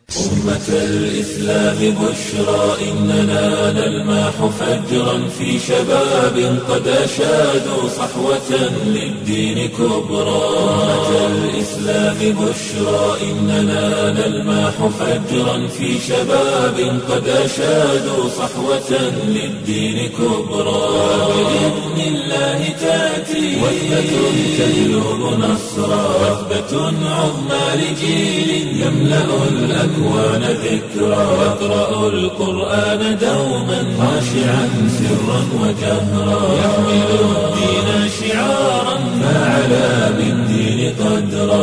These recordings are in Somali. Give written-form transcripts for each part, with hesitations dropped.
أمة الإسلام بشرى إننا نلمح فجرا في شباب قد أشادوا صحوة للدين كبرى. أمة الإسلام بشرى إننا نلمح فجرا في شباب قد أشادوا صحوة للدين كبرى. بإذن الله تأتي وثبة تجلب نصرا، وثبة عظمى لجيل يملأ الأكوان ذكرى. يقرأ القرآن دوما خاشعا سرا وجهرا، يحمل الدين شعارا فعلى بالدين قدرا.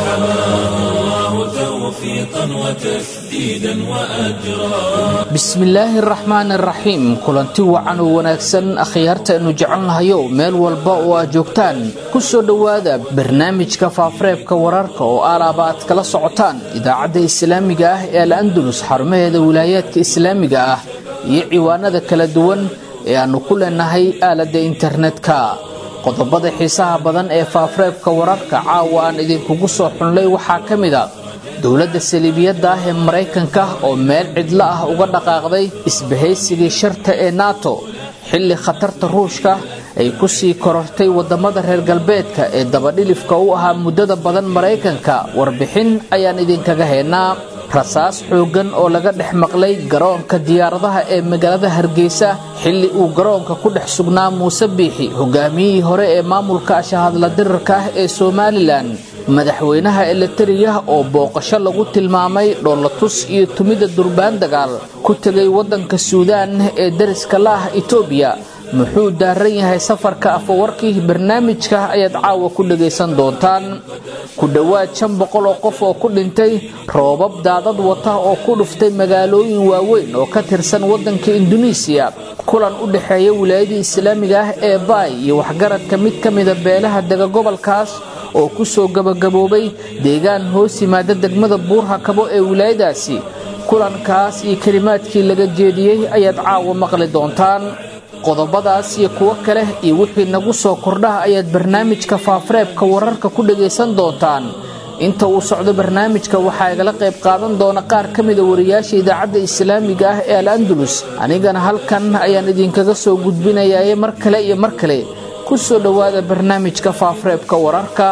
فحماه الله توفيقا وتسديدا وأجرا. بسم الله الرحمن الرحيم. kulanti wacan oo wanaagsan akhyaarta inu jecelnahayo meel walba oo aad joogtaan ku soo dhawaada barnaamijka faafareebka wararka oo aad kala socotaan idaacadda islaamiga ah ee Al-Andalus xarumaheeda wilaayadka islaamiga ah iyo ciwaanada kala duwan ee aanu ku leenahay aalada internetka. qodobada xiisaha badan ee faafareebka wararka caawa aan idinkugu soo xunlay waxaa kamid ah dawladda Saliibiyadda ah ee Mareykanka oo meel cidla ah uga dhaqaaqday isbahaysigii sharta ee NATO xilli khatarta Ruushka ay ku sii korortay wadamada reer galbeedka ee dabadhilifka u ahaa muddada badan Mareykanka. warbixin ayaan idinkaga heynaa. rasaas xoogan oo laga dhex maqlay garoonka diyaaradaha ee magaalada Hargeysa xilli uu garoonka ku dhex sugnaa Muuse Biixi, hogaamiyihii hore ee maamulka ashahadla dirarka ah ee Somaliland. madaxweynaha Eritrea oo booqasho lagu tilmaamay dhoolatus iyo tumida durbaan dagaal ku tagay wadanka Suudaan ee dariska la ah Itoobiya. muxuu daaran yahay safarka Afwerki? barnaamijka ayaad caawa ku dhageysan doontaan. ku dhawaad 500 oo qof oo ku dhintay roobab daadad wata oo ku dhuftay magaalooyin waaweyn oo ka tirsan wadanka Indonesia. kulan u dhaxeeya wilaayada islaamiga ah ee Bay iyo waxgaradka mid kamid ah beelaha daga gobolkaas oo ku soo gabagaboobay deegaan hoos yimaada degmada Buur-Hakabo ee wilaayadaasi. kulankaas iyo kalimaadkii laga jeediyay ayaad caawa maqli doontaan. qodobadaas iyo kuwa kale iyo wixii nagu soo kordhaha ayaad barnaamijka faafareebka wararka ku dhageysan doontaan. inta uu socdo barnaamijka waxaa igala qayb qaadan doona qaar kamid ah wariyaasha idaacadda islaamiga ah ee Al-Andalus. anigana halkan ayaan idinkaga soo gudbinayaa mar kale iyo mar kale. ku soo dhawaada barnaamijka faafareebka wararka.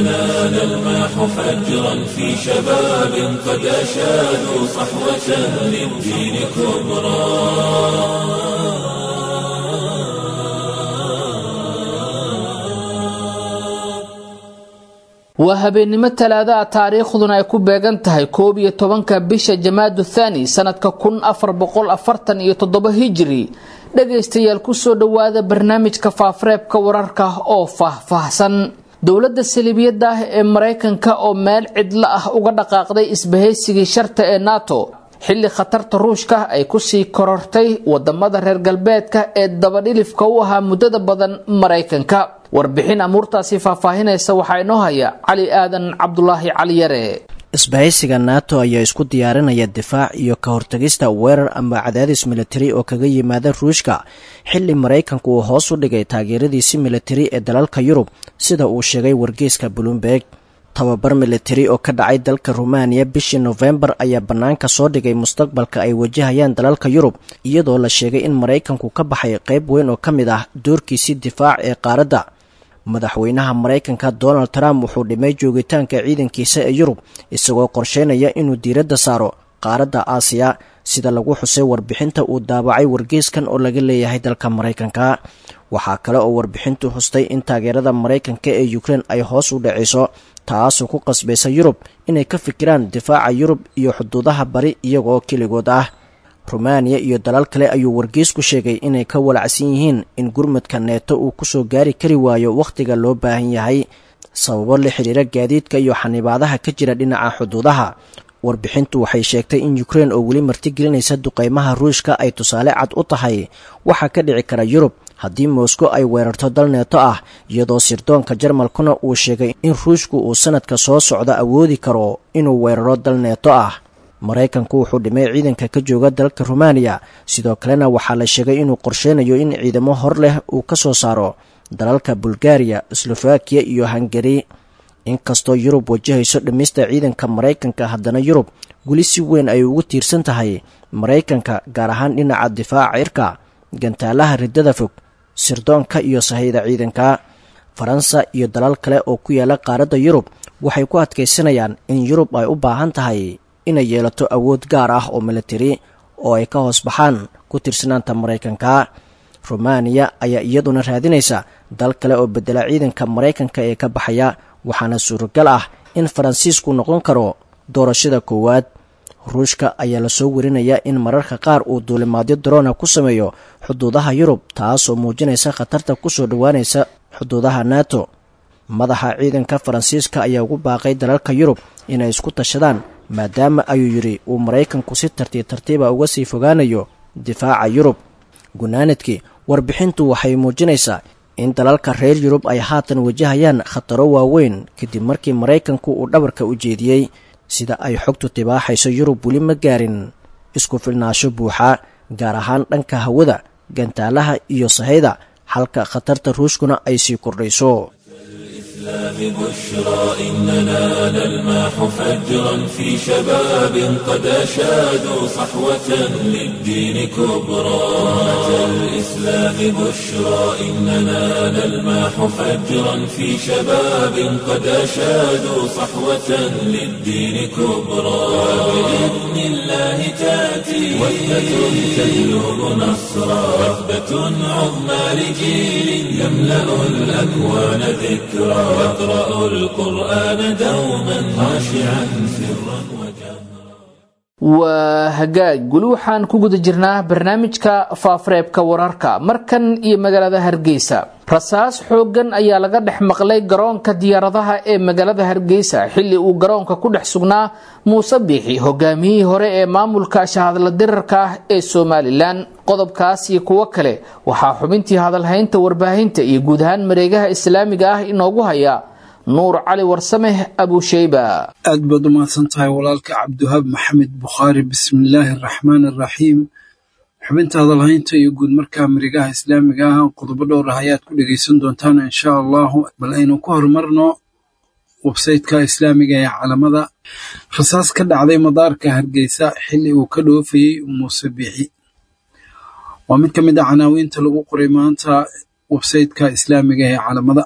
نلمح فجرا في شباب قد أشادوا صحوة للدين كبرى. waa habeenimo talaada taariikhduna ay ku beegan tahay 11 bisha Jamaadu Thani sanadka 1447 Hijri. dhageystayaal ku soo dhawaada barnaamijka faafareebka wararka oo faahfaahsan. dawladda Saliibiyadda ah ee Mareykanka oo meel cidla ah uga dhaqaaqday isbahaysigii sharta ee NATO xilli khatarta Ruushka ay ku sii korortay wadamada reer galbeedka ee dabadhilifka u ahaa muddada badan Mareykanka. warbixin amuurtaasi faahfaahinaysa waxaa inoo haya Cali Aadan Cabdullaahi Cali Yare. isbahaysiga NATO ayaa isku diyaarinaya difaac iyo ka hortagista weerar ama cadaadis militari oo kaga yimaada Ruushka xilli Mareykanku uu hoos u dhigay taageeradiisa militari ee dalalka Yurub sida uu sheegay wargeyska Bloomberg. tababar militari oo ka dhacay dalka Romania bishii November ayaa banaanka soo dhigay mustaqbalka ay wajahayaan dalalka Yurub iyadoo la sheegay in Mareykanku ka baxay qayb weyn oo kamid ah doorkiisa difaac ee qaaradda. madaxweynaha Mareykanka Donald Trump wuxuu dhimay joogitaanka ciidankiisa ee Yurub isagoo qorsheynaya inuu diiradda saaro qaaradda Aasiya sida lagu xusay warbixinta uu daabacay wargeyskan oo laga leeyahay dalka Mareykanka. waxaa kale oo warbixintu xustay in taageerada Mareykanka ee Ukraine ay hoos u dhacayso taasoo ku qasbaysa Yurub inay ka fikiraan difaaca Yurub iyo xuduudaha bari iyagoo keligood ah. Romania iyo dalal kale ayuu wargeysku sheegay inay ka walacsan yihiin in gurmadka NATO uu ku soo gaari kari waayo waqtiga loo baahan yahay sababo la xiriira gaadiidka iyo xanibaadaha ka jira dhinaca xuduudaha. warbixintu waxay sheegtay in Ukraine oo weli martigelinaysa duqeymaha Ruushka ay tusaale cad u tahay waxa ka dhici kara Yurub haddii Moscow ay weerarto dal NATO ah, iyadoo sirdoonka Jarmalkuna uu sheegay in Ruushku uu sanadka soo socda awoodi karo inuu weeraro dal NATO ah. Mareykanku wuxuu dhimay ciidanka ka jooga dalka Romania, sidoo kalena waxaa la sheegay inuu qorsheynayo in ciidamo hor leh uu ka soo saaro dalalka Bulgaria, Slovakia iyo Hungary. inkastoo yurub wajahayso dhimista ciidanka maraykanka haddana yurub weli si weyn ay ugu tiirsan tahay maraykanka gaar ahaan dhinaca difaaca cirka gantaalaha riddada fog sirdoonka iyo sahayda ciidanka faransa iyo dalal kale oo ku yaala qaaradda yurub waxay ku adkaysanayaan in yurub ay u baahan tahay inay yeelato awood gaar ah oo militari oo ay ka hoos baxaan ku tiirsanaanta maraykanka rumaaniya ayaa iyaduna raadinaysa dal kale oo bedela ciidanka maraykanka ee ka baxaya waxaana suuragal ah in faransiisku noqon karo doorashada koowaad ruushka ayaa lasoo warinayaa in mararka qaar uu duulimaadyo daroona ku sameeyo xuduudaha yurub taasoo muujinaysa khatarta kusoo dhowaanaysa xuduudaha nato madaxa ciidanka faransiiska ayaa ugu baaqay dalalka yurub inay isku tashadaan maadaama ayuu yidhi uu maraykanku si tartiiba uga sii fogaanayo difaaca yurub gunaanadkii warbixintu waxay muujinaysaa in dalalka reer yurub ay haatan wajahayaan khataro waaweyn kadib markii maraykanku uu dhabarka u jeediyey sida ay xogtu tibaaxayso yurub weli ma gaarin isku filnaasho buuxa gaar ahaan dhanka hawada gantaalaha iyo sahayda halka khatarta ruushkuna ay sii kordhayso بشرى إننا نلمح فجرا في شباب قد أشادوا صحوة للدين كبرى الإسلام بشرى إننا نلمح فجرا في شباب قد أشادوا صحوة للدين كبرى بإذن الله تأتي وحدة تجلب نصرا وحدة عظمى لجيل يملأ الأكوان ذكرى يقرأ القرآن دوما خاشعا سرا وجهرا وهجاج guluuxaan ku guda jirnaa barnaamijka faafareebka wararka markan iyo magaalada Hargeysa rasaas xoogan ayaa laga dhex maqlay garoonka diyaaradaha ee magaalada Hargeysa xilli uu garoonka ku dhex sugnaa Muuse Biixi hogaamiyihii hore ee maamulka shahadla dirarka ee Soomaaliland qodobkaas iyo kuwa kale waxaa xubintii hadalhaynta warbaahinta iyo guud ahaan mareegaha islaamiga ah inoogu haya nuur cali warsame abu shayba aad baad u mahadsantahay walaalka cabdiwahaab maxamed bukhaari bismillaahi araxmaani araxiim xubinta hadalhaynta iyo guud markaa mareegaha islaamiga ah qodobo dhowr ah ayaad ku dhegaysan doontaan insha allahu bal aynu ku horumarno websaytka islaamiga ee calamada rasaas ka dhacday madaarka Hargeysa xilli uu ka dhoofayay Muuse Biixi waa mid ka mid ah canaawiinta lagu qoray maanta websaytka islaamiga ee calamada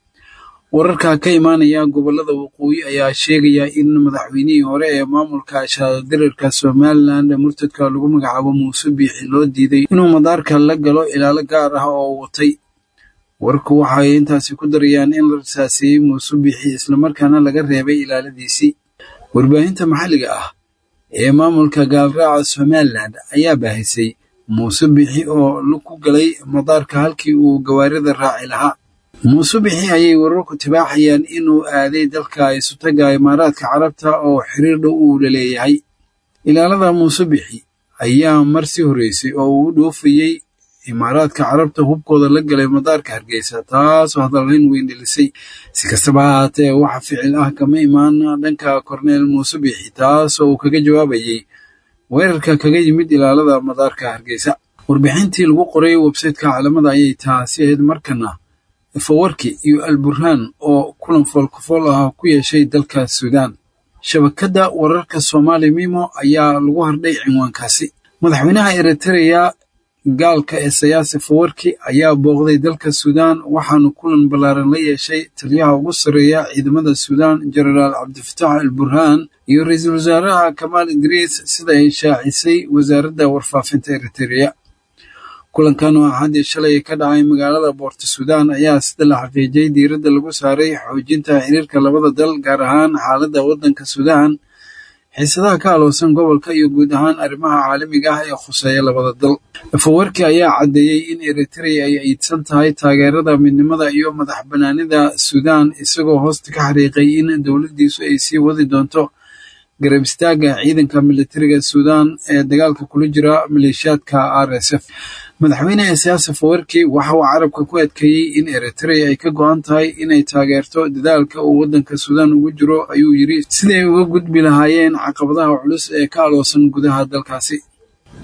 wararka ka imaanaya gobolada waqooyi ayaa sheegaya in madaxweynihii hore ee maamulka shaqadirka Soomaaliland murtadka lagu magacaabo Muuse Biixi loo diiday inuu madaarka la galo ilaalo gaar ah oo watay warku waxay intaasi ku darayaan in la rasaasay Muuse Biixi isla markaana laga reebay ilaaladiisii warbaahinta maxalliga ah ee maamulka gaalraaca Soomaaliland ayaa baahisay Muuse Biixi oo lagu galay madaarka halkii uu gawaarida raaci lahaa Muuse Biixi ayay wararku tibaaxayaan inuu aaday dalka Isutaga Imaaraadka Carabta oo xiriir dhow u leeyahay ilaalada Muuse Biixi ayaa marsi horeysay oo uu dhoofayay Imaaraadka Carabta hubkooda la galay madaarka Hargeysa taasoo hadalhayn weyn dhilisay si kastaba ha ahaatee waxa ficil ah kama imaan dhanka Korneel Muuse Biixi taasoo uu kaga jawaabayay weerarka kaga yimid ilaalada madaarka Hargeysa warbixintii lagu qoray websaytka calamada ayay taasi ahayd markana fawarki iyo alburhaan oo kulan foolkafool ah ku yeeshay dalka Suudaan shabakada wararka Soomaali Mimo ayaa lagu hardhay cinwaankaasi madaxweynaha Eritrea gaalka ee siyaasi fawarki ayaa booqday dalka Suudaan waxaanu kulan balaaran la yeeshay taliyaha ugu sareeya ciidamada Suudaan Generaal Cabdifataax al-Burhaan iyo ra'iisul wasaaraha Kamaal Idriis sida ay shaacisay wasaaradda warfaafinta Eritrea kulankan oo hadda shalay ka dhacay magaalada Port Sudan ayaa sida la xaqiijiyay diiradda lagu saaray xoojinta xiriirka labada dal gaar ahaan xaaladda waddanka Suudaan xiisadaha ka aloosan gobolka iyo guud ahaan arrimaha caalamiga ah ee khuseeya labada dal fawarki ayaa cadeeyay in Eritrea ay aydsan tahay taageerada midnimada iyo madaxbanaanida Suudaan isagoo hoosta ka xariiqay in dawladdiisu ay sii wadi doonto garab istaaga ciidanka militariga Suudaan ee dagaalka kula jira maleeshiyaadka RSF madaxweyne siyaasi fawarki waxa uu carabka ku adkeeyay in Eritrea ay ka go'an tahay inay taageerto dadaalka uu waddanka Suudaan ugu jiro ayuu yiri sidii uga gudbi lahaayeen caqabadaha culus ee ka aloosan gudaha dalkaasi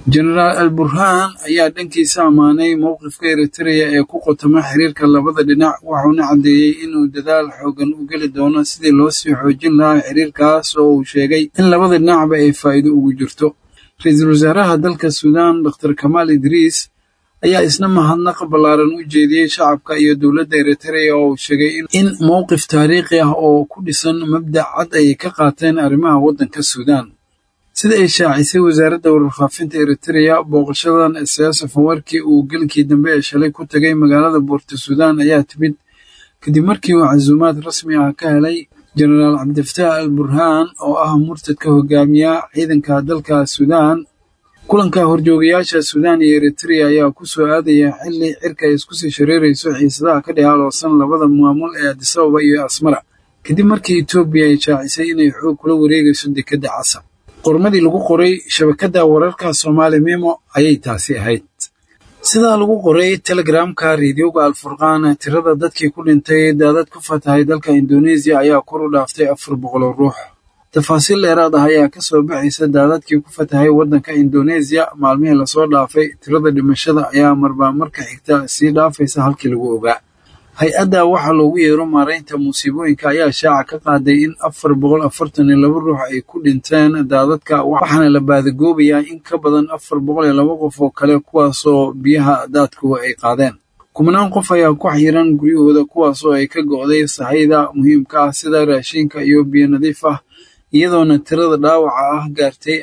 jenaraal al-burhaan ayaa dhankiisa ammaanay mowqifka eritrea ee ku qotoma xiriirka labada dhinac wuxuuna caddeeyey inuu dadaal xoogan u geli doono sidii loo sii xoojin lahaa xiriirkaas oo uu sheegay in labada dhinacba ay faa'iido ugu jirto ra-iisul wasaaraha dalka suudaan dr kamaal idriis ayaa isna mahadnaq ballaaran u jeediyey shacabka iyo dowladda eritrea oo uu sheegay in mowqif taariikhi ah oo ku dhisan mabdac cad ay ka qaateen arrimaha waddanka suudaan sida ay shaacisay wasaaradda warfaafinta eritrea booqashadan siyaasa fawarkii uu gelkii dambe ee shalay ku tagay magaalada boorta suudaan ayaa timid kadib markii uu casuumaad rasmi ah ka helay jenaraal cabdifataax al-burhaan oo ah murtadka hogaamiya ciidanka dalka suudaan kulanka horjoogayaasha suudaan iyo eritrea ayaa ku soo aadaya xilli cirka ay isku sii shareerayso xiisadaha ka dhexaaloosan labada maamul ee addis ababa iyo asmara kadib markii etoobiya ay shaacisay inay xoog kula wareegayso dekedda casab qormadii lagu qoray shabakadda wararka Soomaali Memo ayay taasi ahayd sidaa lagu qoray telegramka raadioga Al-Furqaan tirada dadkii ku dhintay daadad ku fatahay dalka Indonesia ayaa kor u dhaaftay 400 ruux tafaasiil dheeraad ah ayaa ka soo baxaysa daadadkii ku fatahay waddanka Indonesia maalmihii la soo dhaafay tirada dhimashada ayaa marka xigta sii dhaafaysa halkii lagu ogaa hay-adda waxa loogu yeero maareynta musiibooyinka ayaa shaaca ka qaaday in 442 ruux ay ku dhinteen daadadka waxaana la baadagoobayaa in ka badan 402 qof oo kale kuwaasoo biyaha daadku ay qaadeen kumanaan qof ayaa ku xiran guryahooda kuwaasoo ay ka go'day sahayda muhiimka ah sida raashinka iyo biyo nadiif ah iyadoona tirada dhaawaca ah gaartay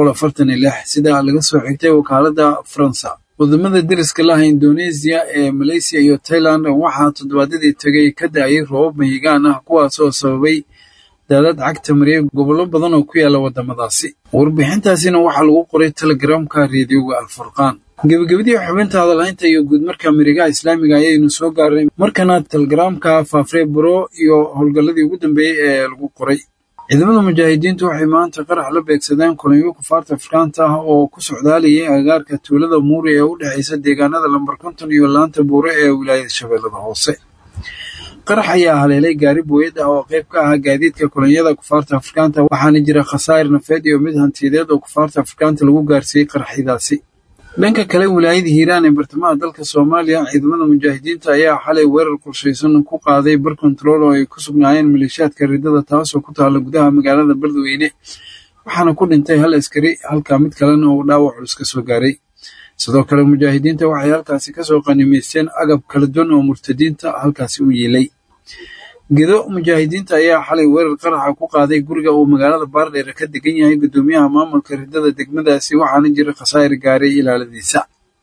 646 sida laga soo xigtay wakaaladda Faransa wadamada deriska laha Indonesia ee Malaysia iyo Thailand waxaa toddobaadadii tagay ka da'ay roobab mahigaan ah kuwaasoo sababay daadad cagta mariyay gobollo badan oo ku yaala wadamadaasi warbixintaasina waxaa lagu qoray telegramka raadioga Al-Furqaan gabagabadii xubinta hadalhaynta iyo guud marka Amerikaha Islaamiga ayaynu soo gaaray markana telegramka faafrey buro iyo howlgalladii ugu dambeeyay ee lagu qoray ciidamada mujaahidiintu waxay maanta qarax la beegsadeen kulanyo kufaarta Afrikaanta ah oo ku socdaalayay agagaarka tuulada Muuri ee u dhaxaysa deegaanada lambar 50 iyo laanta Buure ee wilaayada Shabeellada Hoose. Qarax ayaa haleelay gaari booyad ah oo qayb ka ah gaadiidka kulanyada kufaarta Afrikaanta waxaana jira khasaar nafeed iyo mid hantiyadeed oo kufaarta Afrikaanta lagu gaarsiiyay qaraxyadaasi. dhanka kale wilaayada Hiiraan ee bartamaha dalka Soomaaliya ciidamada mujaahidiinta ayaa xalay weerar qorsheysan ku qaaday bar control oo ay ku sugnaayeen maleeshiyaadka ridada taasoo ku taala gudaha magaalada Beledweyne waxaana ku dhintay hal askari halka mid kalena oo dhaawac culus ka soo gaaray sidoo kale mujaahidiinta waxay halkaasi ka soo qanimeysteen agab kala duwan oo murtadiinta halkaasi u yeelay gedo mujaahidiinta ayaa xalay weerar qaraxa ku qaaday guriga uu magaalada Baardheer ka degan yahay gudoomiyaha maamulka ridada degmadaasi waxaana jira khasaar gaaray ilaaladiisa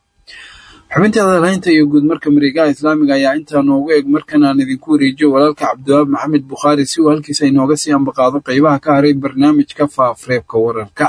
xubinta hadalhaynta iyo guud marka Amerikaha Islaamiga ayaa inta noogu eeg markan aan idinku wareejiyo walaalka Cabdiwaab Maxamed Bukhari si uu halkiisa inooga sii ambaqaado qaybaha ka haray barnaamijka faafareebka wararka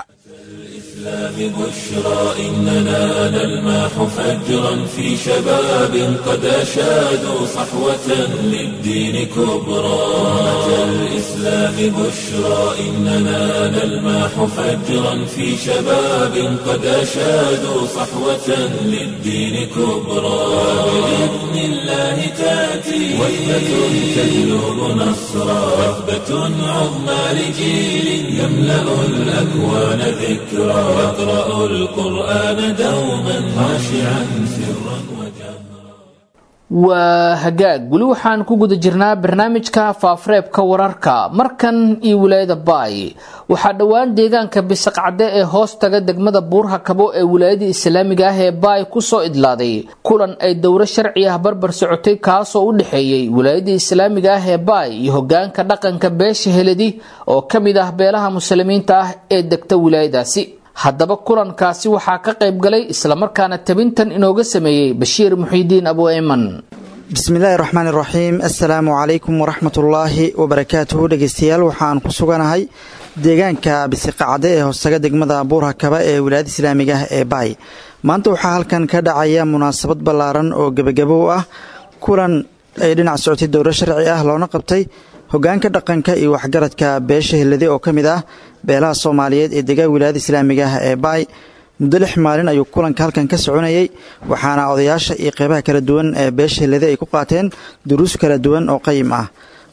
بشرى إننا نلمح فجرا في شباب قد أشادوا صحوة للدين كبرى الإسلام بشرى إننا نلمح فجرا في شباب قد أشادوا صحوة للدين كبرى بإذن الله تأتي وثبة تجلب نصرا وثبة عظمى لجيل يملأ الأكوان ذكرى يقرأ القرآن دوما خاشعا سرا وجهرا وهجاج weli waxaan ku guda jirnaa barnaamijka faafareebka wararka markan iyo wilaayada Baay waxa dhawaan deegaanka Bisaqcade ee hoostaga degmada Buurhakabo ee wilaayada Islaamiga ah ee Baay ku soo idlaaday kulan ay dowro sharci ah barbar socotay kaas oo u dhaxeeyay wilaayada Islaamiga ah ee Baay iyo hogaanka dhaqanka beesha Heladi oo kamid ah beelaha muslimiinta ah ee degta wilaayadaasi haddaba kulankaasi waxaa ka qayb galay isla markaana tabintan inooga sameeyay Bashiir Muxiidiin Abu Ayman bismillaahir rahmaanir rahiim assalaamu alaykum waraxmatullaahi wabarakaatuh dhageystayaal waxaan ku suganahay deegaanka Bisaqcade ee hoostaga degmada Buurhakaba ee wilaayada Islaamiga ah ee Baay maanta waxaa halkan ka dhacaya munaasabad ballaaran oo gabagabo ah kulan ay dhinac socotay dowro sharci ah loona qabtay hogaanka dhaqanka iyo waxgaradka beesha Heladi oo kamid ah beelaha Soomaaliyeed ee deegaanka wilaayada Islaamiga ah ee Baay muddo 6 maalin ayuu kulanka halkan ka soconayay waxaana odayaasha iyo qaybaha kala duwan ee beesha Heladi ay ku qaateen duruus kala duwan oo qayim ah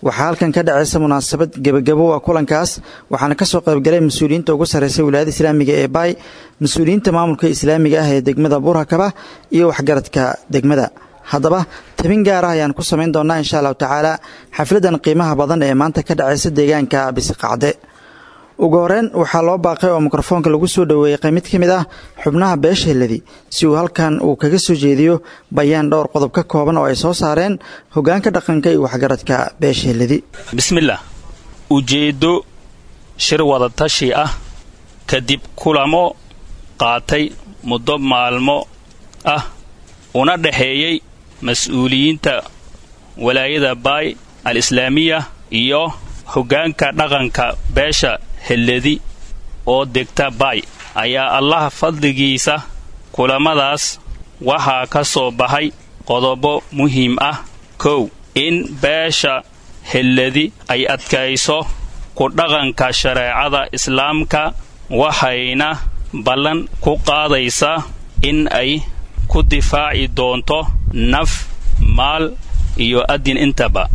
waxaa halkan ka dhacaysa munaasabad gebagabo ah kulankaas waxaana kasoo qaybgalay mas-uuliyiinta ugu sarreysay wilaayada islaamiga ee baay mas-uuliyiinta maamulka islaamiga ah ee degmada buurhakaba iyo waxgaradka degmada haddaba tabin gaar ah ayaan ku samayn doonaa insha allahu tacaala xafladan qiimaha badan ee maanta ka dhacaysa deegaanka bisiqacde ugu horeyn waxaa loo baaqay oo mikrofoonka lagu soo dhoweeyey mid ka mid ah xubnaha beesha heladi si uu halkan uu kaga soo jeediyo bayaan dhowr qodob ka kooban oo ay soo saareen hoggaanka dhaqanka iyo waxgaradka beesha heladi bismillaah ujeeddo shir wadatashi ah kadib kulamo qaatay muddo maalmo ah una dhexeeyey mas-uuliyiinta walaayada baay al-islaamiya iyo hoggaanka dhaqanka beesha heladi oo degta baay ayaa allaha fadligiisa kulamadaas waxaa ka soo baxay qodobo muhiim ah 1 in beesha heladi ay adkayso ku dhaqanka shareecada islaamka waxayna ballan ku qaadaysaa in ay ku difaaci doonto naf maal iyo adin intaba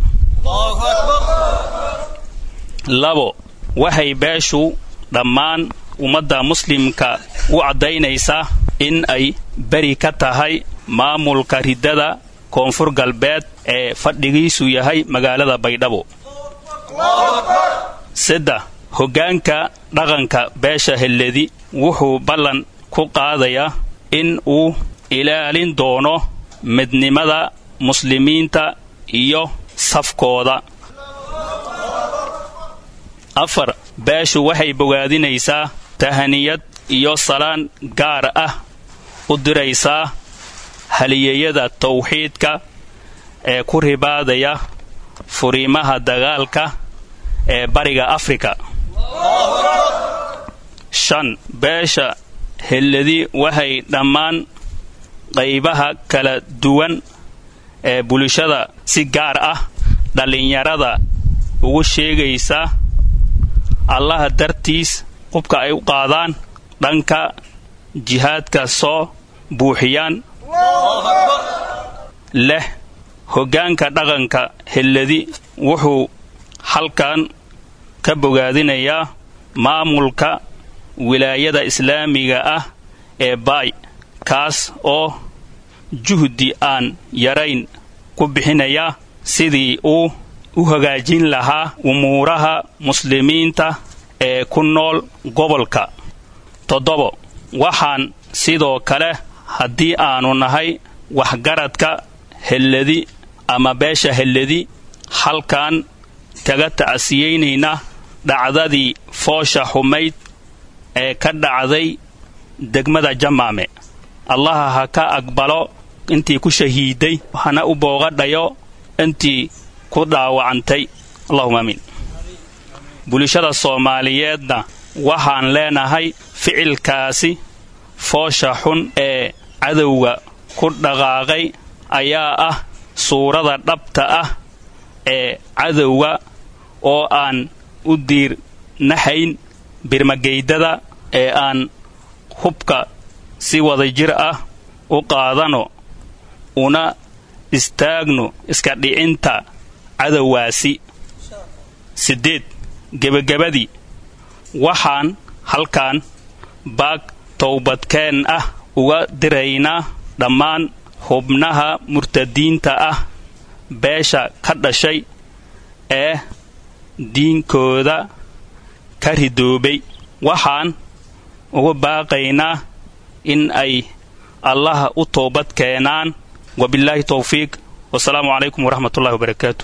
2 waxay beeshu dhammaan ummadda muslimka u caddaynaysaa in ay beri ka tahay maamulka riddada koonfur galbeed ee fadhigiisu yahay magaalada baydhabo 3 hoggaanka dhaqanka beesha heladi wuxuu ballan ku qaadayaa in uu ilaalin doono midnimada muslimiinta iyo safkooda 4 beeshu waxay bogaadinaysaa tahaniyad iyo salaan gaar ah u diraysaa haliyeyada tawxiidka ee ku ribaadaya furiimaha dagaalka ee bariga Afrika 5 beesha heladi waxay dhammaan qaybaha kala duwan ee bulshada si gaar ah dhalinyarada ugu sheegaysaa allaha dartiis qubka ay u qaadaan dhanka jihaadka soo buuxiyaan leh hoggaanka dhaqanka heladi wuxuu halkan ka bogaadinayaa maamulka wilaayada islaamiga ah ee baay kaas oo juhdi aan yarayn ku bixinaya sidii uu u hagaajin lahaa umuuraha muslimiinta ee ku nool gobolka 7 waxaan sidoo kale haddii aanu nahay waxgaradka heladi ama beesha heladi halkan kaga tacsiyeynayna dhacdadii foosha xumayd ee ka dhacday degmada jamaame allaha ha ka aqbalo intii ku shahiiday hana u booqadhayo intii ku dhaawacantay allahumma amiin bulshada Soomaaliyeedna waxaan leenahay ficilkaasi foosha xun ee cadowga ku dhaqaaqay ayaa ah suurada dhabta ah ee cadowga oo aan u diirnahayn birmageydada ee aan hubka si wadajir ah u qaadano una istaagno iska dhicinta cadowgaasi 8 gebagabadii waxaan halkan baag towbadkeen ah uga diraynaa dhammaan xubnaha murtadiinta ah beesha ka dhashay ee diinkooda ka ridoobay waxaan ugu baaqaynaa in ay allaha u toobad keenaan wabillahi tawfiiq wassalaamu calaykum waraxmatullahi wabarakaatuh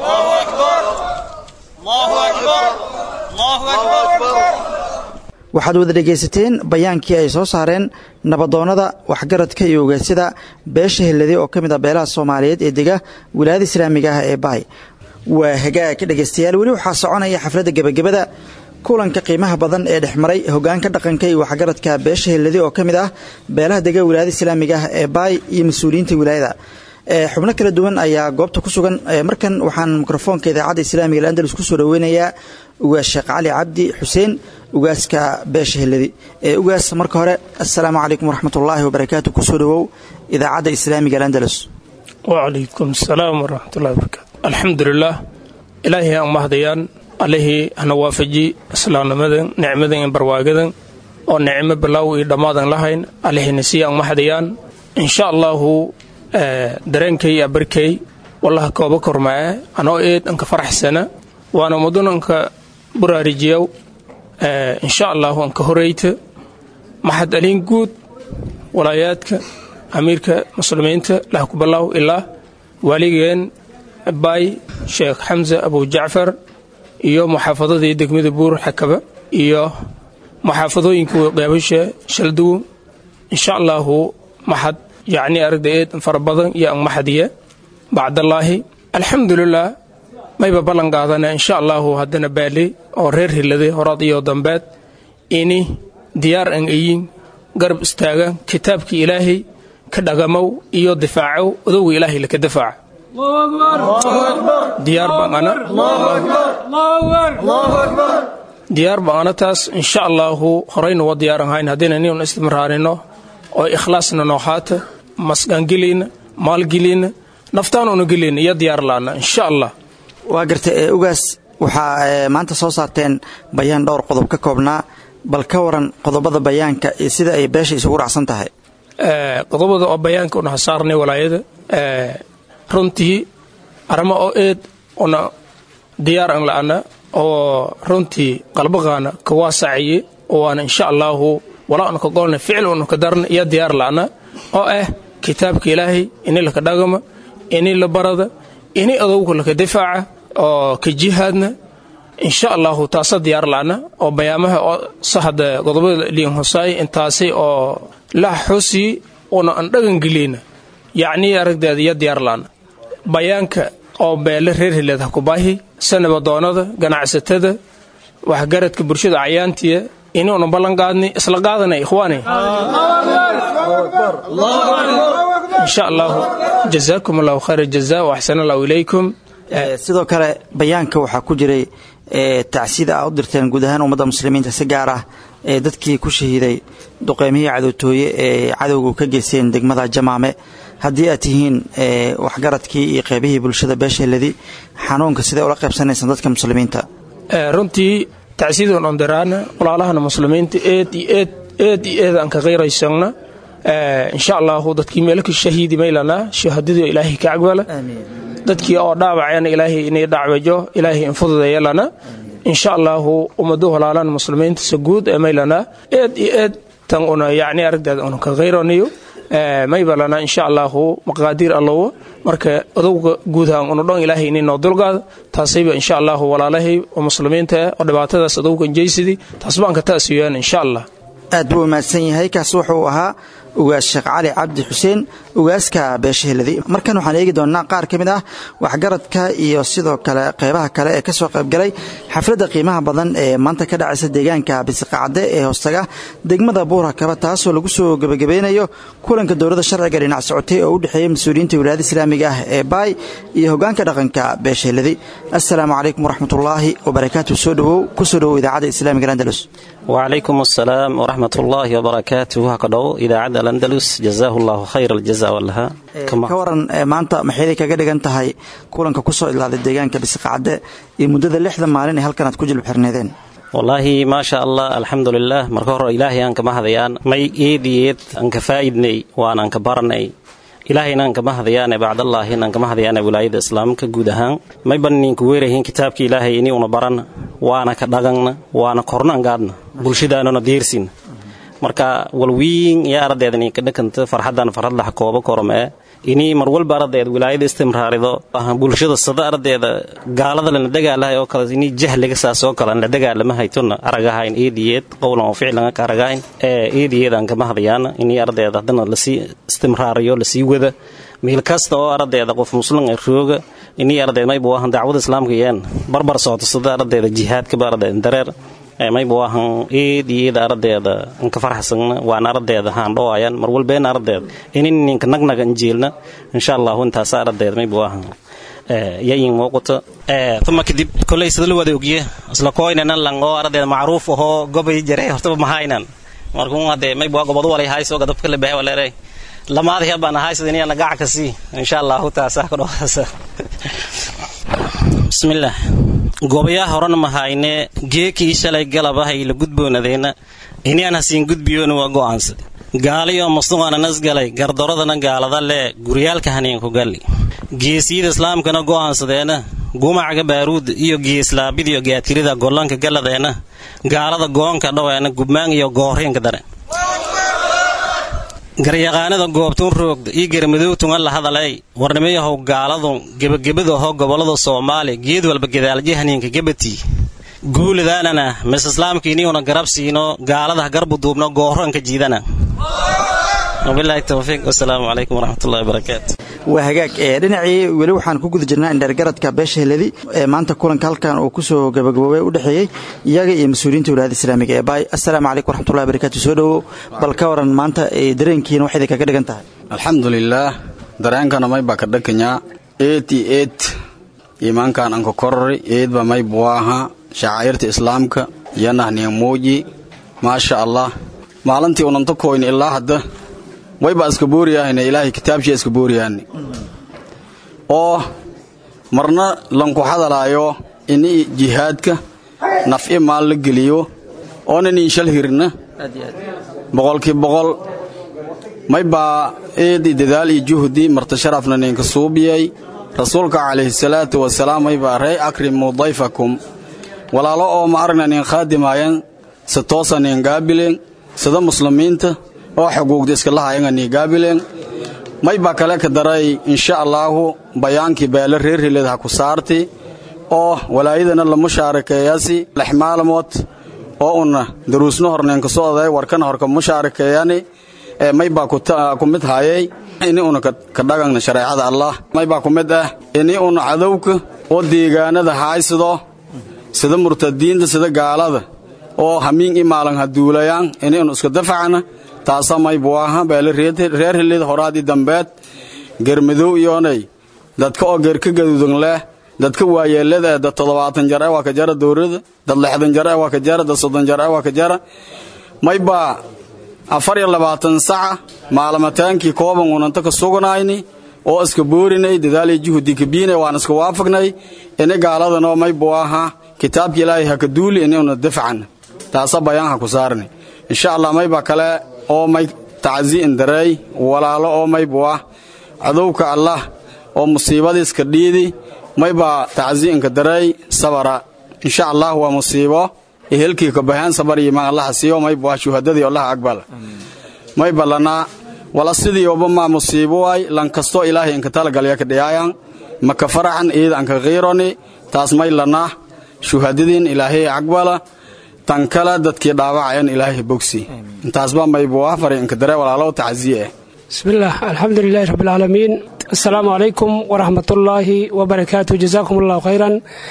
waxaad wada dhegaysateen bayaankii ay soo saareen nabadoonnada waxgaradka iyo ogaasyada beesha heladi oo ka mid ah beelaha Soomaaliyeed ee dega wilaayada islaamiga ah ee baay waa hagaag dhagaystayaal weli waxaa soconaya xafladda gebagabada kulanka qiimaha badan ee dhexmaray hoggaanka dhaqanka iyo waxgaradka beesha heladi oo ka mid ah beelaha dega wilaayada islaamiga ah ee baay iyo mas'uuliyiinta wilaayada xubno kala duwan ayaa goobta ku sugan markan waxaan mikrofoonka idaacadda islaamiga ee Andalus ku soo dhaweynayaa ugaas Sheekh Cali Cabdi Xuseen ugaaska beesha heladi ugaas marka hore assalaamu calaykum waraxmatullaahi wabarakaatuh ku soo dhawow idaacadda islaamiga ee Andalus wa calaykum assalaam waraxmatullaahi wabarakaatuh alxamdulillaah ilaahay aan mahdayaan allihii hana waafaji islaamnimadan nicmadan iyo barwaagadan oo nicmo bilaaw iyo dhammaadan lahayn allihina sii aan mahdayaan insha allahu dareenkay iyo barkay wallaha kooba kormaaye anoo eed anka faraxsana waana mudun anka buraarijiyow insha allahu anka horeyta maxad aliin guud walaayaadka amiirka muslimiinta laha ku bilaaw ilaa waaligeen baay sheekh xamse abu jacfar iyo muxaafadadii degmada buur xakaba iyo muxaafadooyinka qeybasha shalduw insha allahu maxad yacni aragdaeed fara badan iyo an maxadiya bacdallaahi alxamdulilah mayba ballan qaadana insha allahu haddana baali oo reer hilade horaad iyo dambeed ini diyaar an ayin garab istaaga kitaabkii ilaahay ka dhagamow iyo difaacow odowga ilaahay laka difaaca diyaar baan taas insha allahu horeyna waa diyaaran hayn haddayna nin istimraarino oo ikhlaasna nooxaata masqaangelina maalgelina naftaan una gelina iyo diyaar laana insha allah waa gartay ugaas waxaa maanta soo saarteen bayaan dhowr qodob ka koobnaa bal ka waran qodobada bayaanka iyo sida ay beesha isugu raacsan tahay qodobada oo bayaanka una saarnay walaayada runtii arama oo eed una diyaar an la'ana oo runtii qalbaqaana ka waasaciye oo aan insha allahu walaa una ka golna ficil una ka darna iyo diyaar la'ana oo kitaabka ilaahay in la ka dhagama in la barada in adowga la ka difaaca oo ka jihaadna insha allahu taasa diyaar la'ana oo bayaamaha oo sahada qodobada liin hoosay intaasi oo la xusi una an dhagan gelina yacni aragdeeda iyo diyaar la'ana bayaanka oo beele reer hileedha ku baahi sanaba doonada ganacsatada waxgaradka bulshada cayaantiya inuuna ballan qaadnay isla qaadanay ikhwaani insha allahu jazaakum allahu khayra jazaa wa axsana allahu ilaykum sidoo kale bayaanka waxaa ku jiray tacsiida aa u dirteen guud ahaan ummadda muslimiinta si gaar ah dadkii ku shahiiday duqeymihii cadowtooye ee cadowgu ka geysteen degmada jamaame haddii aad tihiin waxgaradkii iyo qeybihii bulshada beesheeladii xanuunka siday ula qaybsanaysaan dadka muslimiinta runtii tacsiidan ondiraana walaalahana muslimiinta eed aan ka qeyraysana insha allahu dadkii meelka shahiidi maylana shahaadada ilaahay ka aqbala dadkii oo dhaawacayna ilaahay inay dhacwajo ilaahay in fududeeyo lana insha allahu ummadu walaalahana muslimiinta saguud ee maylana eed tan una yacni aragdeeda una ka qeyranayo maybalana insha allahu maqaadiir allow marka odowga guudahan una dhan ilaahay inay noo dulqaado taasayba insha allahu walaalahay oo muslimiinta oo dhibaatadaas odowga jeysidi taas baan ka taasiyeen insha allah aad buu mahadsan yahay kaas wuxuu ahaa ugaas sheekh cali cabdi xuseen ugaaska beesheeladi markan waxaan eegi doonnaa qaar ka mid ah waxgaradka iyo sidoo kale qeybaha kale ee ka soo qaybgalay xafladda qiimaha badan ee maanta ka dhacaysa deegaanka bisiqacde ee hoostaga degmada buura kaba taasoo lagu soo gebagabeynayo kulanka dowladda sharciga dhinac socotay oo u dhexeeya mas-uuliyiinta wilaayada islaamiga ah ee baay iyo hoggaanka dhaqanka beesheeladi assalaamu calaykum waraxmatullaahi wabarakaatu kusoo dhowow idaacadda islaamiga andalus وعليكم السلام ورحمة الله وبركاته هكذا إذاعة الأندلس جزاه الله خير الجزاء والها ka waran maanta maxay kaga dhigan tahay kulanka ku soo ilaaday deegaanka bisiqacde iyo muddada 6 maalin ee halkan aad ku jilb xirneedeen والله ما شاء الله الحمد لله marka hore ilaahay aan kama hadayaan may eediyad aan ka faa'iidnay waan aan ka baranay ilaahayna aan kama hadayaan bacdallahi aan kama hadayaan wilaayada islaamka guud ahaan may banin ku weerayn kitaabka ilaahay inii una baran waana ka dhagana waana kornaan gaadna bulshadaana diirsin marka walwiin ya ardeedani ka dhakanta farxadan farxad la kooba korme inii mar walba ardeed wilaayada istimraarido bulshada sada ardeeda gaalada la dagaalahay oo kale inii jahliga saasoo kale la dagaalama haytuna aragahayn eediyad qowlan oo ficlan ka aragahayn eediyadan kama hadayaan inii ardeeda hadana la si istimraariyo la si wada meel kasta oo ardeeda qof muslim ay rooga inii ardeed may buu dacwada islaamka yeen barbar soo tusada ardeeda jihaadka bardeed dareer may buu eediyada ardeeda in ka farxsan waan ardeeda haan dhooyaan mar walba ardeed inin ninka nagnaga injiilna insha Allah inta ardeed may buu yayin muuqato tuma kadib kulay sida loo wada ogiye isla kooynana lan oo ardeed macruuf oo gobay jiray horta ma haynan markuu hade may buu gobado walay hayso gadab kale baa waleeray lamaadii baan hayso inay naga cakasi insha Allah taasa ka dhawasa bismillaah gobayaa horena mahayne geekii shalay galabahay la gudboonadeena inaan hasiin gudbiyoona waa go'aansade gaaliyo masuqana nasgalay gardaradana gaalada lee guryaalka haneen ku gali geesiyada islaamkana go'aansadeena gumacaga baaruud iyo geeslaabid iyo gaatirida gollanka galadeena gaalada goonka dhaweena gubmaan iyo gooreenka dare garyaqaanada goobtun roogda iyo garmadowtunga la hadalay warnimayahow gaaladu gebagabada hoo gobolada Soomaaliya geed walba gadaaljahaninka gabati guuladaanana mis islaamkiiniuna garab siino gaalada garbu duubno gooranka jiidana wabillahi tawfiiq wassalaamu alaykum warahmatullahi wabarakaatuh waa hagaag dhinacii weli waxaan ku guda jirnaa indhergaradka beesha heladi maanta kulanka halkan uu kusoo gabagaboobay u dhexeeyey iyaga iyo mas-uuliyiinta wilaayada islaamiga ee baay assalaamu calaykum waraxmatullahi wabarakaatu soo dhowow bal ka waran maanta dareenkiina waxay kaga dhigan tahay alxamdulilaah dareenkana may baa ka dhakanyaa eed iimaankan anka korori eedba may buwaaha shacairta islaamka yanahniya muuji maasha allah maalintii unanta koyn ilaa hadda wayba iska booriyahayna ilaahay kitaabkii iska booriyaani oo marna lanku hadalaayo ini jihaadka naf'i maal la geliyo oonan inshal hirna boqolkii boqol mayba eedi dadaal iyo juhdi marta sharafna ninka suubiyay rasuulka calayhi salaatu wasalaam mayba rey akrimu dayfakum walaalo oo ma aragna nin khaadimayan si toosa nin gaabileen sida muslimiinta oo xuquuqda iska lahaayeen ni gaabileen may ba kale ka daray insha Allah bayaankii beela reer hilada ku saartay oo walaayadana la mushaarakeeyasi lixmaalmood oo una daruusno horneen ka soo aday warkan horka mushaarakeeyani may ba ku mid hayay in una ka dhagana shariicada Allah may ba ku mid ah in una cadawka oo deegaanada haysado sida murtadiinta sida gaalada oo hamiin imaalan haduulayaan in una isku dafacna taasamay buaha beela reer hilid horaadii dambeed garmadow iyoonay dadka oo geerka gaduudan leh dadka waayeelada dad 70 jar waa ka jara dowrada dad 60 jar waa ka jara dad 30 jar waa ka jara mayba 24 saac maalmataankii kooban unanta ka sugnayni oo iska boorinay dadaalay juhdi kabiina waan iska waafaqnay in gaaladana may buaha kitaabka ilaahay ha ka duuli in una dafcan taasa bayaanka ku saarnay insha Allah mayba kale oo may tacziin daray walaalo oo may buwa cadowka Allah oo musiibadiis ka dhiidi may ba tacziin ka daray sabara insha Allah waa musiibo ehelkii ka bahan sabar iyo ma Allah siiyo may buwa shuhadadii Allah aqbal may balana wala sidii oo ma musiibo ay lan kasto Ilaahay in ka talagalay ka dhiyayaan ma ka faraxan eed an ka qeyroni taas may lana shuhadadiin Ilaahay aqbala tan kala dadkii dhaawacayeen Ilaahay bogsi intaas baa may buu afari in ka daray walaalo tacziye bismillah alhamdulillahi rabbil alamin assalamu alaykum wa rahmatullahi wa barakatuh jazakumullahu khairan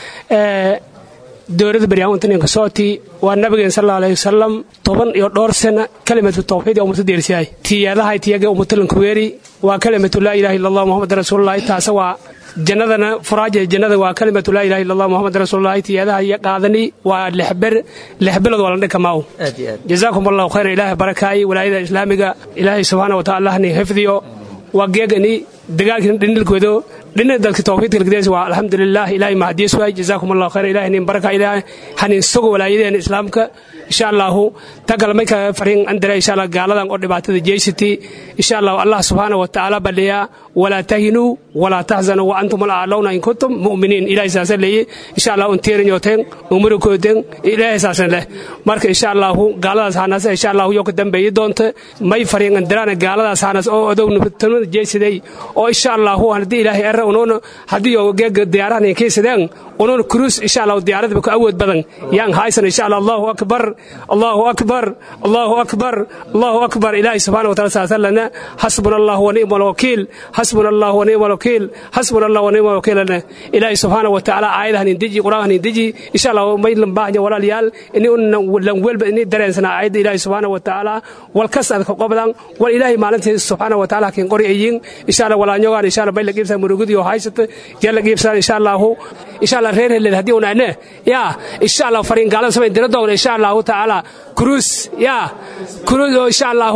dowladda baryaawintan ka sooti waa nabiga sallallahu alayhi wasallam toban iyo dhowr sano kalimatu tawxiid oo mutadeersiyay tiyadaha tiyaga umatalan kuweeri waa kalimatu la ilaha illa allah muhammadur rasulullah taasa waa jannadana furaaja jannada waa kalimatu la ilaha illa allah muhammadur rasulullah tiyadaha ya qaadani waa lixbilad wala dhanka maaw jazakumullahu khairan ilaahay barakay walaayada islaamiga ilaahay subhanahu wa ta'ala ni hifdiyo waa geegani dagaalkii dhinilkoodo dhinna dadka tawfiiqka gadaas waa alxamdulillah ilaahay mahdiis way jazakumullahu khairan ilaahay nin baraka ilaahay hanin sugo walaayadeen islaamka insha Allah tagalmay ka farin andara insha Allah gaaladan oo dhibaatada jeysati insha Allah Allah subhanahu wa ta'ala baliya wala tahinu wala tahzanu wa antum al'auna in kuntum mu'minin ilaahay saasalay insha Allah untirin yoten umurkooden ilaahay saasalay marka insha Allah gaaladaas hanasa insha Allah yoo ka dambeeyay doonta may farin andarana gaaladaas hanas oo odowna jeysiday oo insha Allah hadii ilaahay unono hadii oo geeg diyaarana keesadaan unono cruise insha Allah diyaarada ku awood badan yaan haysan insha Allah Allahu akbar Allahu akbar Allahu akbar Allahu akbar ilaahi subhanahu wa ta'ala sallana hasbunallahu wa ni'mal wakiil hasbunallahu wa ni'mal wakiil hasbunallahu wa ni'mal wakiil ilaahi subhanahu wa ta'ala aayadahan indiji quraanhan indiji insha Allah may lambaahnya walaalyaal in lan walba in dareensana aayada ilaahi subhanahu wa ta'ala wal kasad ka qabdan wal ilaahi maalintii subhanahu wa ta'ala kin qoriyin insha Allah walaanyogaan insha Allah bay la geebsan murugudi oo haysata jalla geebsan insha Allah reer helad hadii una ana ya insha Allah farin gaalan samay dira doon insha Allah ta'ala cruise ya cruise insha Allah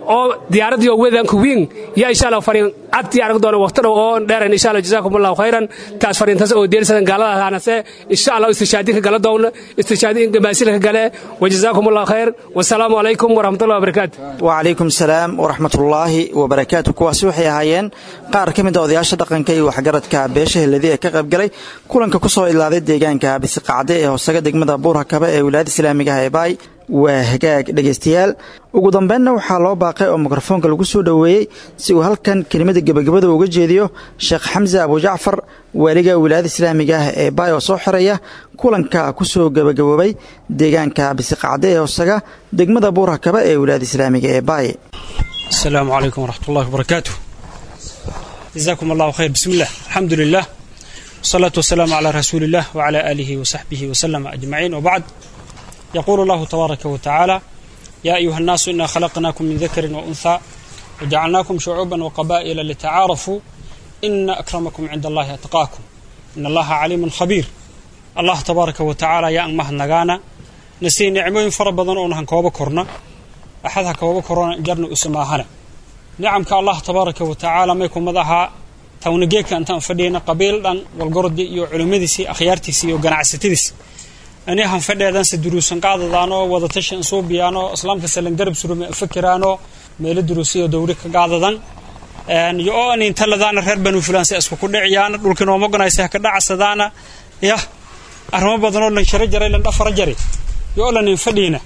oo diyaaradii oo weedan ku wiin ya insha Allah fariin agti arag doona waqti dhow oo dheeran insha Allah jazaakumullahu khayran taas fariintaas oo deelsan gaalada aanase insha Allah istishaadika gala doona istishaadin gabaasila gale wajazaakumullahu khayr wassalaamu alaykum wa rahmatullahi wa barakatuh wa alaykum salaam wa rahmatullahi wa barakatuh kuwaasi waxay ahaayeen qaar kamid ah odayaasha dhaqanka iyo waxgaradka beesha heladii ka qayb galay kulanka ku soo ilaaday deegaanka Bisiqacde ee hoosaga degmada Buurhakaba ee wilaayada Islaamiga ah ee Baay waa hagaag dhageystayaal ugu dambeynna waxaa loo baaqay oo mikrofoonka lagu soo dhaweeyay si uu halkan kelimada gabagabada uga jeediyo Sheekh Xamza Abu Jacfar waliga wilaayada Islaamiga ah ee Baay oo soo xiraya kulanka ku soo gabagabay deegaanka Bisiqacde ee hoosaga degmada Buurhakaba ee wilaayada Islaamiga ee Baay. Assalamu alaykum wa rahmatullahi wa barakatuh. Jazakumullahu khayr. Bismillah. Alhamdulillah. والصلاة والسلام على رسول الله وعلى آله وصحبه وسلم أجمعين وبعد يقول الله تبارك وتعالى يا أيها الناس إنا خلقناكم من ذكر وأنثى وجعلناكم شعوبا وقبائل لتعارفوا إن أكرمكم عند الله أتقاكم إن الله عليم خبير الله تبارك وتعالى يا أمه النغانا نسي نعمين فربضان أونهن كوبا كورنا أحدها كوبا كورونا جرن أسماهنا نعم كالله تبارك وتعالى ما يكون مضاها تونجيك أنت فدينا قبيل دان والجرد يو علومديسي أخيارتيسي وجناعستيس أنا هم فدي دان سدروس قاعدة دانو وضتش نصوب بيانو إسلام كسلن درب سرو فكرانو ميل دروسية دوري قاعدة دان أن يو أن ينتل دان الرب بنو فلان سأسكو كل عيان لكن هو مجنى يسهك دعس دانا يا أرمى بدنو لن شرجري لن أفر جري يو لن يفدينا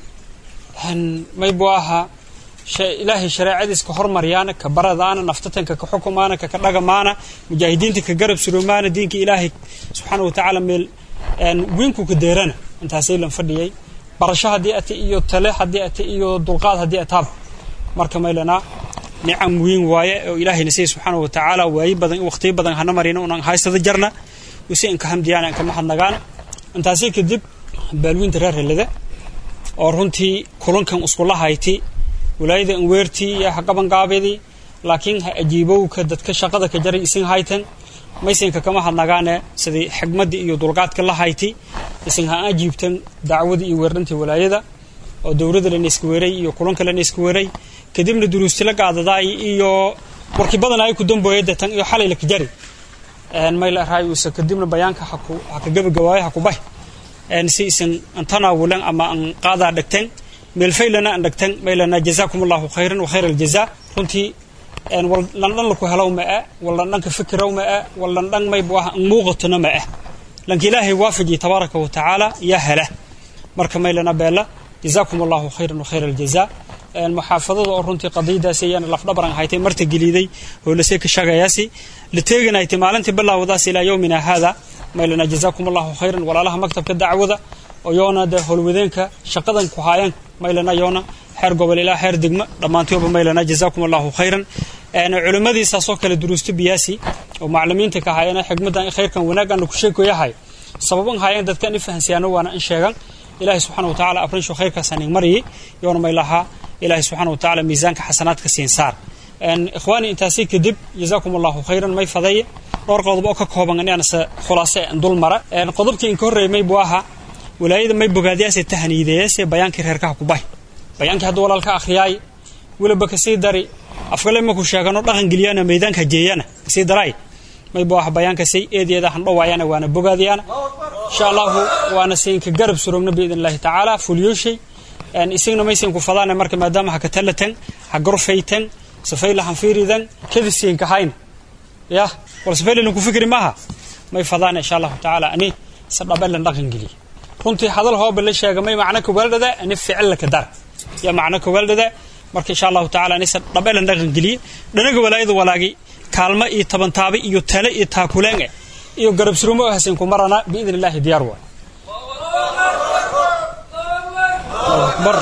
هن ما يبواها شيء إلهي شريعة كحر مريانا كبردانا نفتتن كحكمانا كدغمانا مجاهدين كجرب سلومانا دينك إلهي سبحانه وتعالى مل وينكو كديرنا انت هسيلن فديي برشها دي أتي إيو تليح دي أتي إيو دلقات دي أتاب مركا ميلنا نعم وين واي إلهي نسي سبحانه وتعالى واي بدن وقتي بدن هنا مرينا ونان هاي استدجرنا وسين كهم ديانا كما حد نغانا انت هسي كدب بالوين ترار لذا ورنتي كلون كان اسكولا هايتي ولايدا انويرتي يا حقبان قابدي لكن اجيبو كددك شقada ka jaray isin haytan maysanka kama hadnagaane sidii xigmadii iyo dulqaadka la hayti isin ha ajiibtan dacwadii iyo weerartii walaayada oo dawladda la isku weeray iyo kulanka la isku weeray kadibna duruusti la qaadaday iyo warki badan ay ku dambeeyay tan iyo xalay la ka jari mayl raayusa kadibna bayaanka ha ka gabagabaay ha ku bay si isin antana wulan ama an qaada dhagtan meel faylana an dhagtan maylana jazakumullahu khayran wa khayral jazaa runtii ان لندن لكو هلو ما ولا لندن كفكروا ما ولا لندن ما يبغى موقتنا ما لكن إلهي وافجي تبارك وتعالى يا هلا مركب ما لنا بلا جزاكم الله خيرا وخير الجزاء المحافظة أورنتي قضية سيان لفظ برا هايتي مرت جليدي هو لسيك الشجاياسي لتيجنا احتمالا تبلا وذاس إلى يومنا هذا ما لنا جزاكم الله خيرا ولا لها مكتب كدعوة ويونا ده هالوذينك شقدا كهاين ما لنا يونا حر قبل إلى حر دقمة لما تيوب ما لنا جزاكم الله خيرا أنا علماء ساسوك لدروس بياسي ومعلمين تكهاينا حكمة خير كان وناقا نكشيكو ياهاي سببا هايان دad kan fahansiyaano waana in sheegan ilaahay subhanahu wa ta'ala afrisho khayrka sanin mariyi yoona maylaha ilaahay subhanahu wa ta'ala miisaanka xasanaadka siin saar ان ikhwani intaasi kadib jazakumullahu khayran may faday dhowr qodob oo ka kooban inaan khulaasay dul mara qodobkii in koreemay buu ahaa walaayada may bogaadiyaasay tahniideeyay bayaankii reerka ku bay bayaankii hadda walaalka akhriyay waliba ka sii dari afkale ma ku sheegano dhaqan galiyana meedaanka jeeyana sii daray may buu ahaa bayaanka sii eedeeda han dhawaayana waana bogaadiyana insha Allah waana siinka garab surugna biidinilaahi ta'ala fuliyoshay ان isagna maysan ku fadana marka maadaama ha ka talatan ha gorfaytan safayla han fiiridan kadisiin ka hayn ya wal safayla ku fikri maaha may fadana insha Allah ta'ala ani sadabal dhaqan galiy runtii hadal hoob la sheegay macna ku waldada ani ficil ka dar ya macna ku waldada marka insha Allah ta'ala ani sadabal dhaqan galiy dhanaga walaayada walaagi kaalma iyo tabantaabi iyo tale iyo taakuleen iyo garab surumo hasan ku marana biidinilaahi diyaar waa أكبر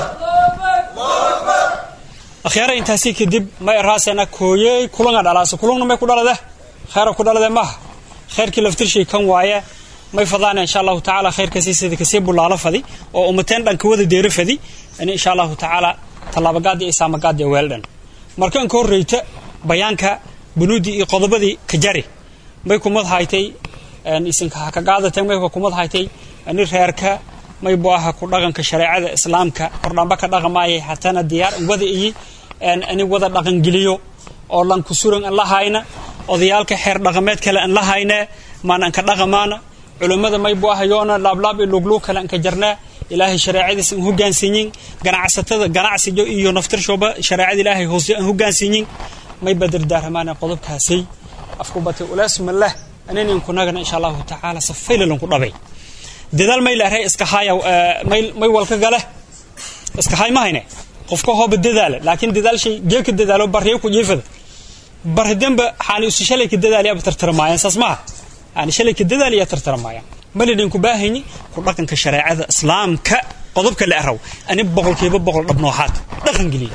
أخيرا أنت هسي كدب ما يراسنا كويه كلنا على أساس كلنا ما يكون على ده خير كل على ده ما خير كل فتر شيء كم وايه ما يفضلنا إن شاء الله تعالى خير كسيس ذي كسيب ولا على فدي أو متين بن كود دير فدي إن شاء الله تعالى طلب قادي إسام قادي ويلدن مركان كور ريت بيانك بنودي قضبة دي كجري ما يكون مض هايتي أن إسنك كقاعدة تم ما يكون مض هايتي أن الخيرك ما يبغاها كل رجل كشريعة الإسلام كقرنبا كرجل ما هي حتى نديار وذي ani wada dhaqangeliyo oo lan ku suran aan la hayna odayaalka xeer dhaqameed kale aan la hayna maanan ka dhaqamaana culimada may buu ahayoona laablaab iyo luglug kale aan ka jarnaa ilaahay shariicadiisa aan hoggaansiin ganacsatada ganacsiga iyo naftirshooba shariicada ilaahay hoos aan hoggaansiin may badar daaramaana qodobkaasi afku batay ulaasma leh anina ku nagana insha Allah ta'ala safaylan ku dhabay dadaal may leeyahay iska haya may walka gale iska hay ma hayne qofka hoob dadaal laakiin dadaal shay geeka dadaalo bariyo ku jeefada barhdanba xaali u shalay ka dadaaliya tartarmaayaan sasmaa aan shalay ka dadaaliya tartarmaayaan balidin ku baahayni ku dhaqanka shariicada islaamka qodobka la araw ani boqolkiiba boqol dhabnooxaad dhaqan geliya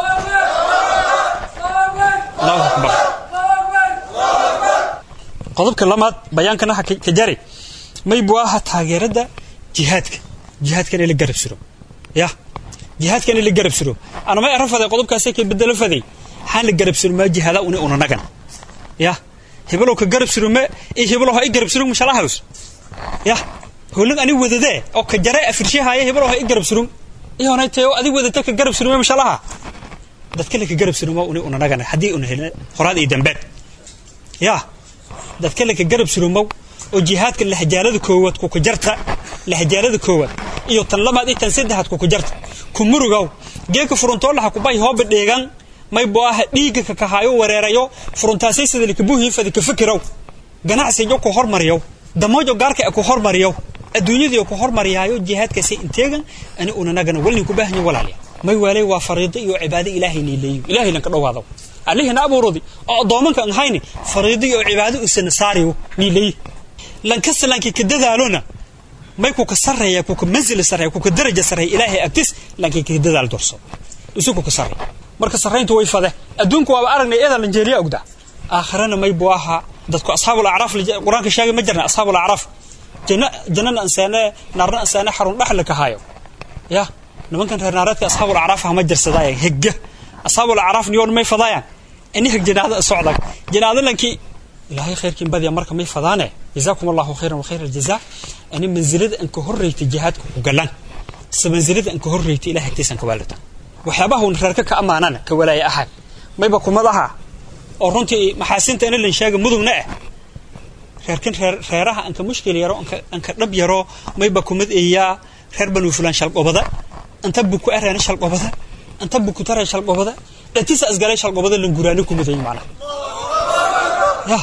Allahu akbar qodobka lamaad bayaankana ka jari may buaha taageerada jihadka in la garab suro ya jihadka in la garab suro ana ma arafada qodobkaas ay bedelo faday xal la garab suro ma jihada una nagan ya hebelo ka garab suro ma hebelo ay garab suro mushalaha ya hoolan ani wadade oo ka jaray afirshahaaya hebelo ay garab suro iyona tayo adiga wadada ka garab suro mushalaha dadka la ka garab suro ma una nagan hadii una helay qoraad ay dambe ya dadka la ka garab suro ma oo jihadka lahjaalada koowad ku jarta lahjaalada koowad iyo tan lamaad intan saddexaad ku jarta ku murugow geeka furuntool waxa ku bay hoob dheegan may baaha dhiiga ka hayo wareerayo furuntaasay sida la kabuhi fadi ka fikiraw ganacsiga ku hormariyo damoojo gaarka ku hormariyo adduunyada ku hormariyaayo jihadka si inteegan ani una nagana walin ku baahan walaaliya may walay waa fariido iyo cibaado ilaahay leeyahay ilaahay lan ka dhawaado عليه نابورودي أضامن كان هيني فريضي وعبادة السنساريو ليه لان كسر لانك كددالونا ما يكون كسر يا كوك منزل سر يا كوك درجة سر إلهي أكتس لانك كددال درسو يسوق كسر مركز سرين توي فده أدونك وأرجع إذا الإنجيلية أقدر آخرنا ما يبواها دتك أصحاب الأعراف القرآن كشاي مجرنا أصحاب الأعراف جننا إنسان نارنا إنسان حرون رحلة كهايو يا لما كان نارات أصحاب الأعراف هم مجر صدايا هجة أصحاب الأعراف نيون ما يفضايا إني هج جنازة صعدك جنازة لكن إلهي خير كم بدي أمرك ما يفضانه جزاكم الله خيرا وخير الجزاء أنا منزلت أنك هريت جهاتك وقلنا سمنزلت أنك هريت إلهي تيسن كوالدتا وحباه نفركك أماننا كولاية أحد ما يبقى مضها أورنتي محاسنت أنا اللي نشاق مذنة خيركن خيرها أنك مشكلة يرو أنك رب يرو ما يبقى مذ إياه خير بنو فلان شلق وبذا أنت بكو أرى نشلق وبذا أنت بكو ترى شلق وبذا لا تيس أزجال شلق وبذا لنجورانكم مثلي معنا يا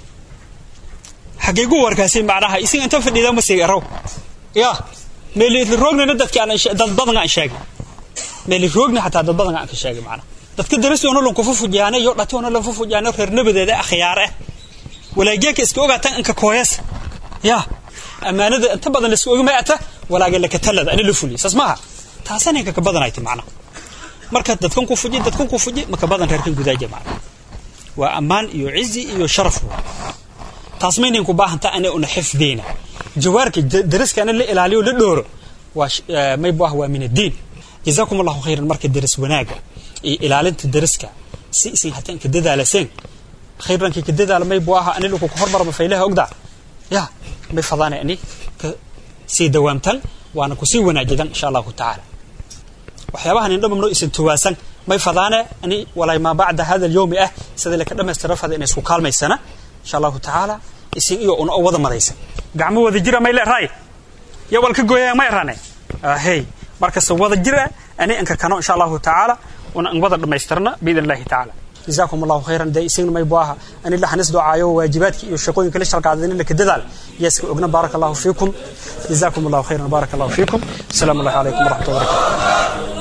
حقيقة وركاسين معنا يصير أنت في النظام مسيرو يا ملي الرجل ندت كأن ضد عن شاق ملي الرجل حتى ضد عن شاق معنا تذكر أنه لون كفوف جانا يقطع أنه لون كفوف جانا خير نبذ ده خياره ولا جاك اسكوجا تنك كويس يا أما أنا أنت بدن اسكوجا ما أتى ولا قال لك تلذ أنا لفولي اسمعها تحسنك كبدن أيت معنا مركز تكون كفوجي ما كبدن تركين جداية معنا وأمان يعزي يشرف تصميم ينكو باه أنت أنا حفظينا جوارك درس كان اللي عليه للدور وش ما يبغى هو من الدين جزاكم الله خيرا مركز درس وناجا إلى علنت درسك سي حتى إنك تدد على سين خيرا إنك تدد على ما يبغاها أنا لو كهر مرة مفيلها أقدر يا ما يفضاني أني سي دوامتل وأنا كسي وناجدا إن شاء الله تعالى وحيابها نندم من رئيس التواسن ما يفضاني أني ولا ما بعد هذا اليوم سذلك لما استرف هذا الناس وكالما السنة إن شاء الله تعالى يصير يو أنا أوضح مريسا قعمو وذي جرا ما يلا راي يا والكجويا ما يراني هي مركز وذي جرا أنا إنك كانوا إن شاء الله تعالى ونقبض لما يسترنا بإذن الله تعالى جزاكم الله خيرا ده يصير ما يبواها أنا اللي حنسدوا عيو واجباتك يشقون كل شرق عادين لك الدلال يسك أجنا بارك الله فيكم جزاكم الله خيرا بارك الله فيكم السلام الله عليكم ورحمة الله وبركاته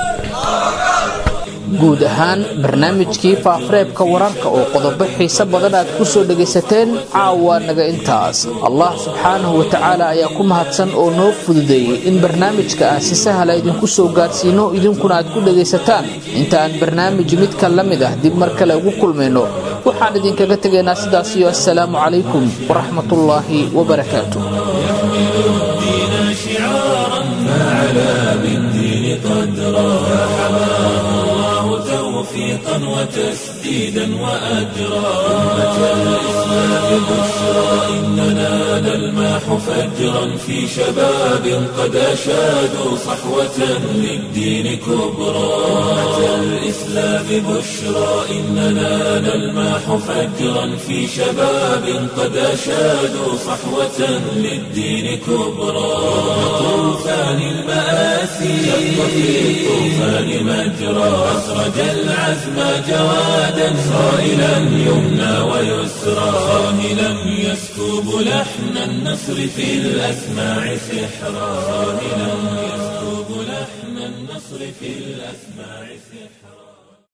guud ahaan barnaamijkii faafareebka wararka oo qodobo xiiso badan aad ku soo dhagaysateen caawa naga intaas allah subxaanahu wa tacaala ayaa ku mahadsan oo noo fududeeyey in barnaamijka ah si sahla idinku soo gaadhsiino idinkuna aad ku dhagaysataan inta aan barnaamij midka la mid ah dib mar kale ugu kulmayno waxaan idinkaga tegaynaa sidaas iyo assalaamu calaykum waraxmatullaahi wabarakaatuh توفيقا وتسديدا وأجرا أمة الإسلام بشرى إننا نلمح فجرا في شباب قد أشادوا صحوة للدين كبرى أمة الإسلام الإسلام بشرى إننا نلمح فجرا في شباب قد أشادوا صحوة للدين كبرى طوفان المآسي شق في الطوفان مجرى أسرج العزم جوادا صائلا يمنى ويسرى صاهلا يسكب لحن النصر في الأسماع سحرا صاهلا يسكب لحن النصر في الأسماع سحرا